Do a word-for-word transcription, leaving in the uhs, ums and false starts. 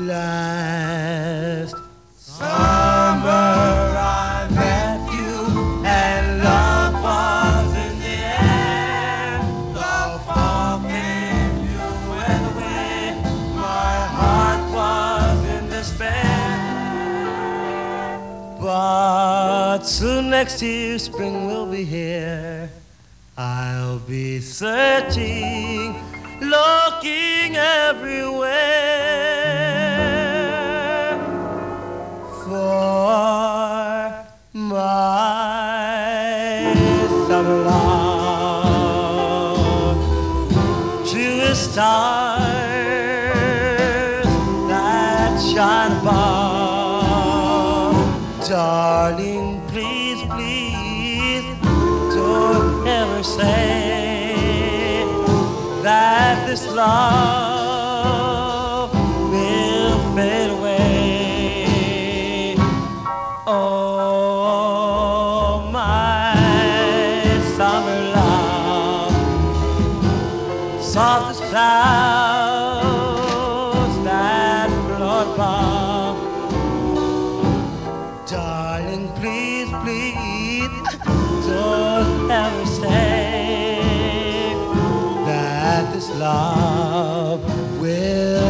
last summer I met you and love was in the air. The fall came, you went away. My heart was in despair. But soon next year spring will be here. I'll be searching, looking everywhere for my summer love. Truest stars that shine above. Darling, please, please don't ever say that this love will fade away. Oh, my summer love, soft as clouds that float above. Darling, please, please don't ever say that this love will